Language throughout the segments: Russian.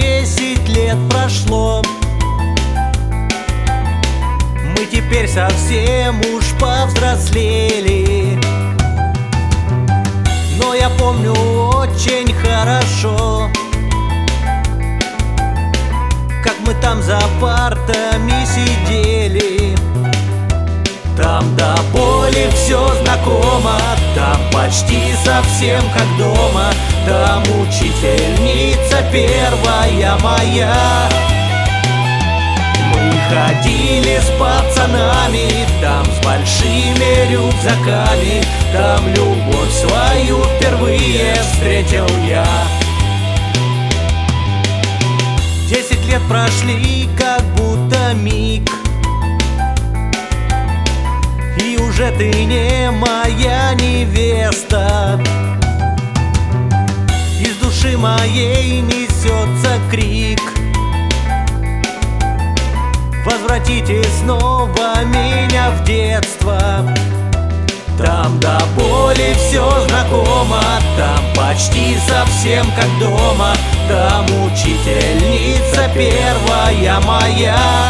10 лет прошло. Мы теперь совсем уж повзрослели, но я помню очень хорошо, как мы там за партами сидели. Там до боли все знакомо, там почти совсем как дома. Там учительница первая моя. Мы ходили с пацанами, там с большими рюкзаками. Там любовь свою впервые встретил я. 10 лет прошли, как будто миг, и уже ты не моя невеста. Из души моей несется крик: возвратите снова меня в детство. Там до боли все знакомо, там почти совсем как дома. Там учительница первая моя.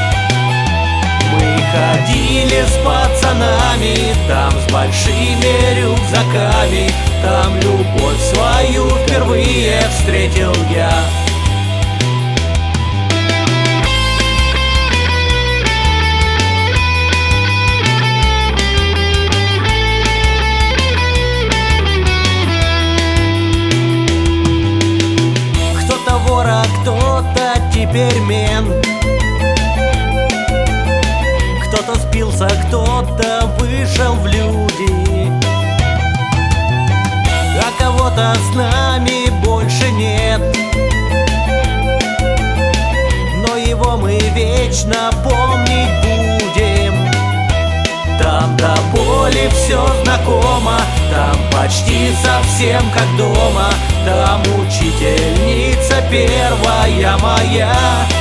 Мы ходили с пацанами, там с большими рюкзаками. Там любовь свою впервые встретил я. Кто-то вор, а кто-то теперь мент. Кто-то спился, кто-то вышел в люди, а кого-то с нами больше нет. Но его мы вечно помнить будем. Там до боли все знакомо, там почти совсем как дома. Там учительница первая моя.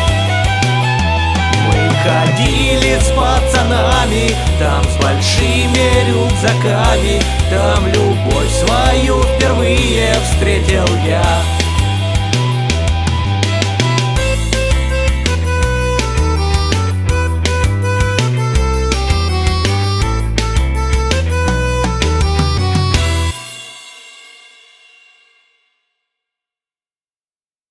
Мы ходили с пацанами, там с большими рюкзаками. Там любовь свою впервые встретил я.